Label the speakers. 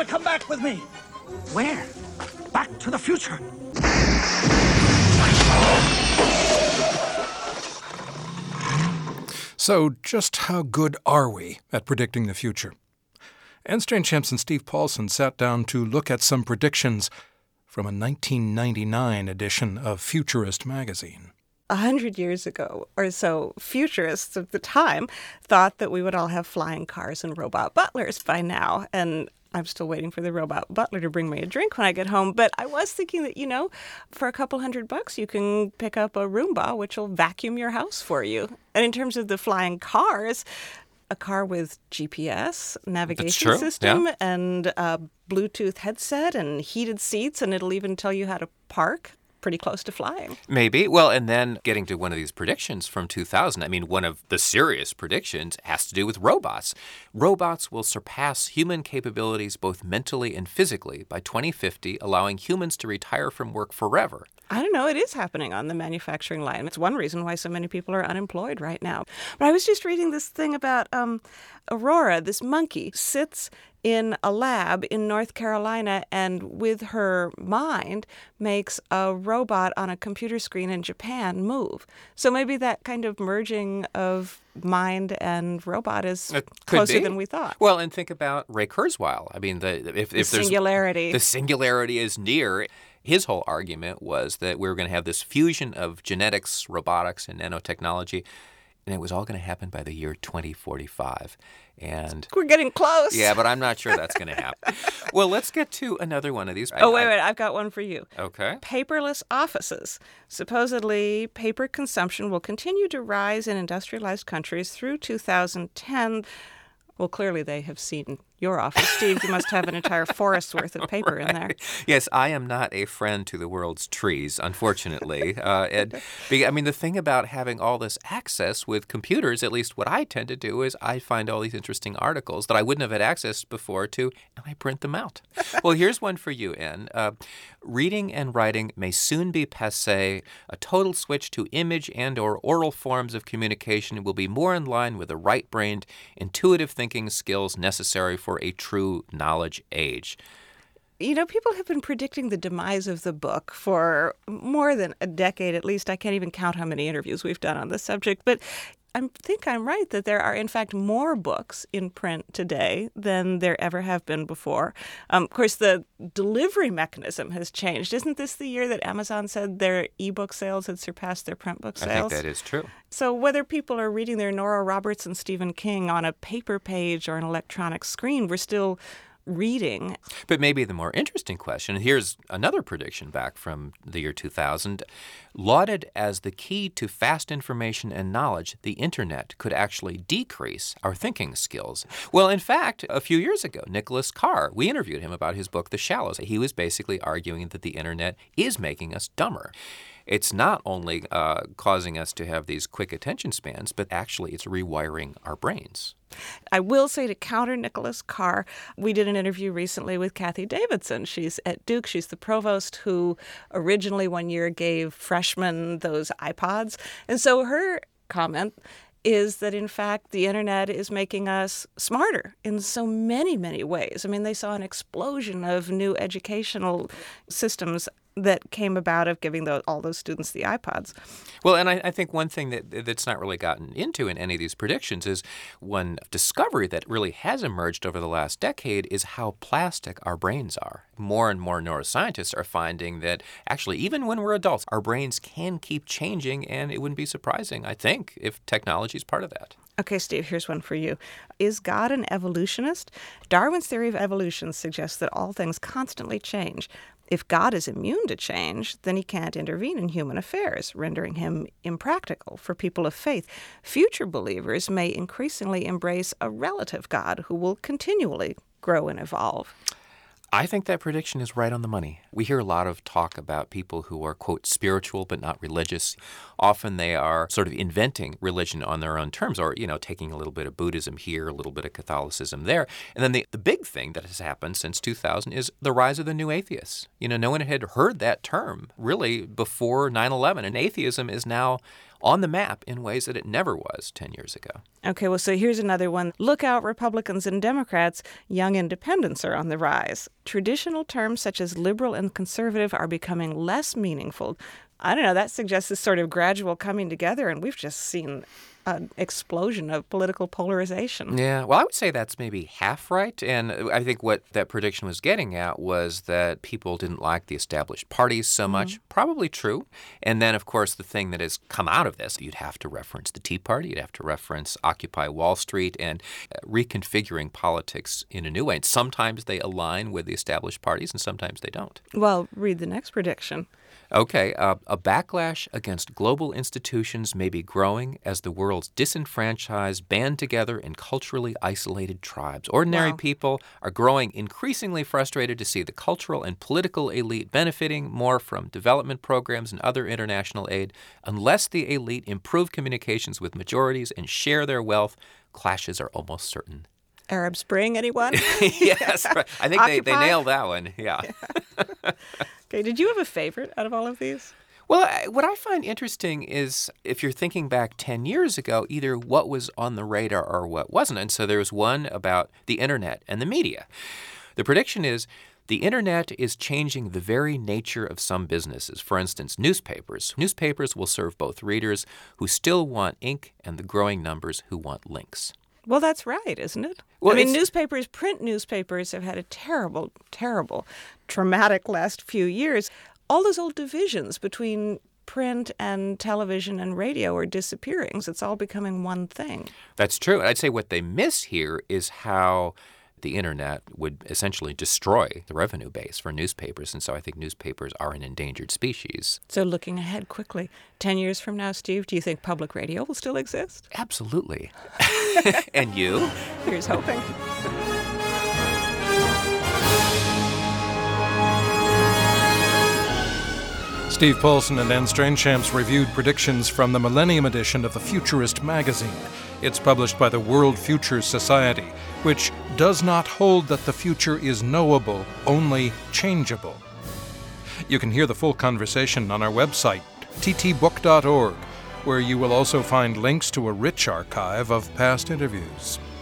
Speaker 1: to come back with me.
Speaker 2: Where? Back to the future.
Speaker 3: So just how good are we at predicting the future? Anne Strange-Hampson and Steve Paulson sat down to look at some predictions from a 1999 edition of Futurist magazine.
Speaker 4: 100 years ago or so, futurists of the time thought that we would all have flying cars and robot butlers by now. And I'm still waiting for the robot butler to bring me a drink when I get home. But I was thinking that, for a couple $100, you can pick up a Roomba, which will vacuum your house for you. And in terms of the flying cars, a car with GPS, navigation system, and a Bluetooth headset and heated seats, and it'll even tell you how to park. Pretty close to flying.
Speaker 5: Maybe. Well, and then getting to one of these predictions from 2000, one of the serious predictions has to do with robots. Robots will surpass human capabilities both mentally and physically by 2050, allowing humans to retire from work forever.
Speaker 4: I don't know. It is happening on the manufacturing line. It's one reason why so many people are unemployed right now. But I was just reading this thing about Aurora, this monkey, sits in a lab in North Carolina and with her mind makes a robot on a computer screen in Japan move. So maybe that kind of merging of mind and robot is closer than we thought.
Speaker 5: Well, and think about Ray Kurzweil. If
Speaker 4: singularity.
Speaker 5: The singularity is near. His whole argument was that we were going to have this fusion of genetics, robotics, and nanotechnology, and it was all going to happen by the year 2045. And
Speaker 4: we're getting close.
Speaker 5: Yeah, but I'm not sure that's going to happen. Well, let's get to another one of these.
Speaker 4: Wait. I've got one for you.
Speaker 5: Okay.
Speaker 4: Paperless offices. Supposedly, paper consumption will continue to rise in industrialized countries through 2010. Well, clearly they have seen your office. Steve, you must have an entire forest's worth of paper in there.
Speaker 5: Yes, I am not a friend to the world's trees, unfortunately. The thing about having all this access with computers, at least what I tend to do is I find all these interesting articles that I wouldn't have had access before to, and I print them out. Well, here's one for you, Anne. Reading and writing may soon be passé. A total switch to image and or oral forms of communication will be more in line with the right-brained, intuitive thinking skills necessary for a true knowledge age.
Speaker 4: People have been predicting the demise of the book for more than a decade at least. I can't even count how many interviews we've done on this subject. But I think I'm right that there are, in fact, more books in print today than there ever have been before. Of course, the delivery mechanism has changed. Isn't this the year that Amazon said their e-book sales had surpassed their print book sales?
Speaker 5: I think that is true.
Speaker 4: So whether people are reading their Nora Roberts and Stephen King on a paper page or an electronic screen, we're still reading.
Speaker 5: But maybe the more interesting question, and here's another prediction back from the year 2000, lauded as the key to fast information and knowledge, the internet could actually decrease our thinking skills. Well, in fact, a few years ago, Nicholas Carr, we interviewed him about his book, The Shallows. He was basically arguing that the internet is making us dumber. It's not only causing us to have these quick attention spans, but actually it's rewiring our brains.
Speaker 4: I will say, to counter Nicholas Carr, we did an interview recently with Kathy Davidson. She's at Duke. She's the provost who originally one year gave freshmen those iPods. And so her comment is that, in fact, the internet is making us smarter in so many, many ways. They saw an explosion of new educational systems that came about of giving all those students the iPods.
Speaker 5: Well, and I think one thing that's not really gotten into in any of these predictions is one discovery that really has emerged over the last decade is how plastic our brains are. More and more neuroscientists are finding that actually, even when we're adults, our brains can keep changing, and it wouldn't be surprising, I think, if technology is part of that.
Speaker 4: Okay, Steve, here's one for you. Is God an evolutionist? Darwin's theory of evolution suggests that all things constantly change. If God is immune to change, then he can't intervene in human affairs, rendering him impractical for people of faith. Future believers may increasingly embrace a relative God who will continually grow and evolve.
Speaker 5: I think that prediction is right on the money. We hear a lot of talk about people who are, quote, spiritual but not religious. Often they are sort of inventing religion on their own terms or, taking a little bit of Buddhism here, a little bit of Catholicism there. And then the big thing that has happened since 2000 is the rise of the new atheists. No one had heard that term really before 9/11, and atheism is now on the map in ways that it never was 10 years ago.
Speaker 4: Okay, well, so here's another one. Look out, Republicans and Democrats. Young independents are on the rise. Traditional terms such as liberal and conservative are becoming less meaningful. I don't know, that suggests this sort of gradual coming together, and we've just seen an explosion of political polarization.
Speaker 5: Yeah, well, I would say that's maybe half right. And I think what that prediction was getting at was that people didn't like the established parties so much. Probably true. And then, of course, the thing that has come out of this, you'd have to reference the Tea Party, you'd have to reference Occupy Wall Street, and reconfiguring politics in a new way. And sometimes they align with the established parties, and sometimes they don't.
Speaker 4: Well, read the next prediction.
Speaker 5: Okay, a backlash against global institutions may be growing as the world's disenfranchised band together in culturally isolated tribes. Ordinary people are growing increasingly frustrated to see the cultural and political elite benefiting more from development programs and other international aid. Unless the elite improve communications with majorities and share their wealth, clashes are almost certain.
Speaker 4: Arab Spring, anyone?
Speaker 5: Yes, right. I think they nailed that one, yeah.
Speaker 4: Okay, did you have a favorite out of all of these?
Speaker 5: Well, what I find interesting is if you're thinking back 10 years ago, either what was on the radar or what wasn't. And so there was one about the internet and the media. The prediction is the internet is changing the very nature of some businesses. For instance, newspapers. Newspapers will serve both readers who still want ink and the growing numbers who want links.
Speaker 4: Well, that's right, isn't it?
Speaker 5: Well,
Speaker 4: I mean, print newspapers have had a terrible, traumatic last few years. All those old divisions between print and television and radio are disappearing. So it's all becoming one thing.
Speaker 5: That's true. I'd say what they miss here is how the internet would essentially destroy the revenue base for newspapers. And so I think newspapers are an endangered species.
Speaker 4: So looking ahead quickly, 10 years from now, Steve, do you think public radio will still exist?
Speaker 5: Absolutely. And you?
Speaker 4: Here's hoping.
Speaker 3: Steve Paulson and Anne Strainchamps reviewed predictions from the Millennium edition of the Futurist magazine. It's published by the World Futures Society, which does not hold that the future is knowable, only changeable. You can hear the full conversation on our website, ttbook.org, where you will also find links to a rich archive of past interviews.